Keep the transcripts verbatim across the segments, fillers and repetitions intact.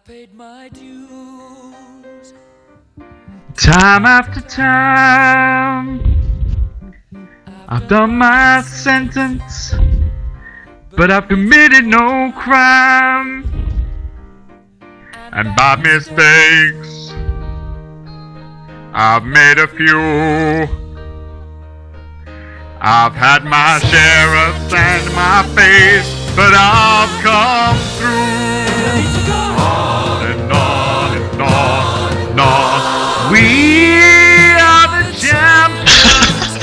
I've paid my dues. Time after time, I've done my sentence, but I've committed no crime. And by mistakes, I've made a few. I've had my share of sand in my face, but I've come through. On and on and on and on. We are the champions,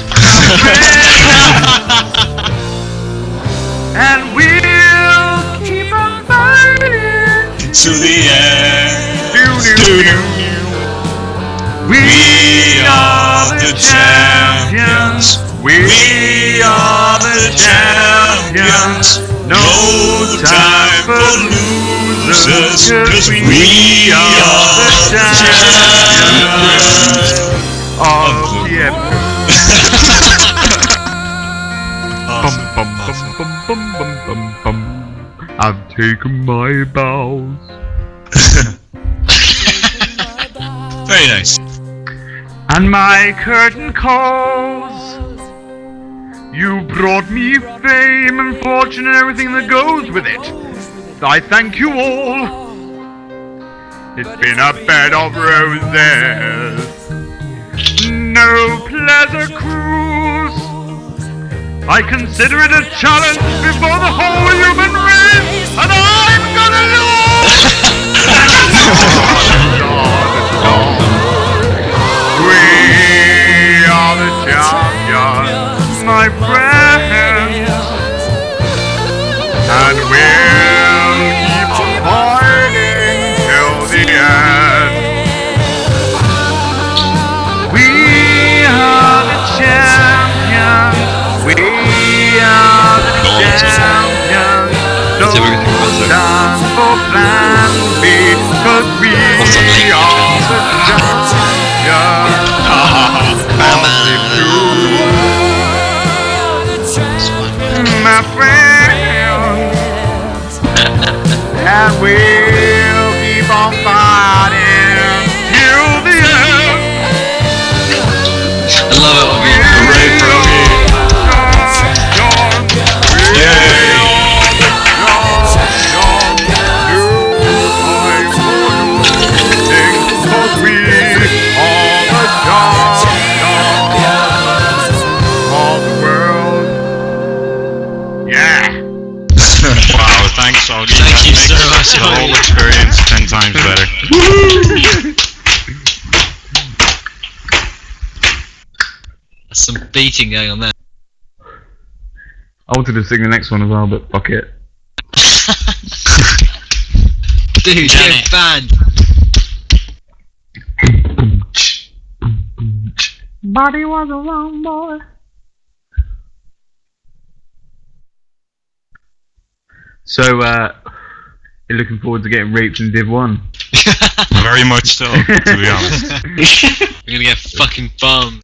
and we'll keep on fighting to the end. Do, do, do, do. We, we are the champions. We are the champions. No time for losers, cause we are the champions of the epic. I've taken my bows. Very nice. And my curtain calls. You brought me fame and fortune and everything that goes with it. I thank you all. It's been a bed of roses, no pleasure cruise. I consider it a challenge before the whole human race, and I'm gonna lose. We are the champions, my friends, and we'll keep on fighting till the end. We are the champions. We are the champions. Don't stand for plan B, 'cause we are the champions. My friends, and we'll keep on fighting till the end. I love it when we parade for me. Yay! Wow, thanks, Augie. Thank that you makes so much, the whole Augie. experience ten times better. There's some beating going on there. I wanted to sing the next one as well, but fuck it. Dude, you're a band. Body was a wrong boy. So, uh, you're looking forward to getting raped in Div one? Very much so, to be honest. We're gonna get fucking bummed.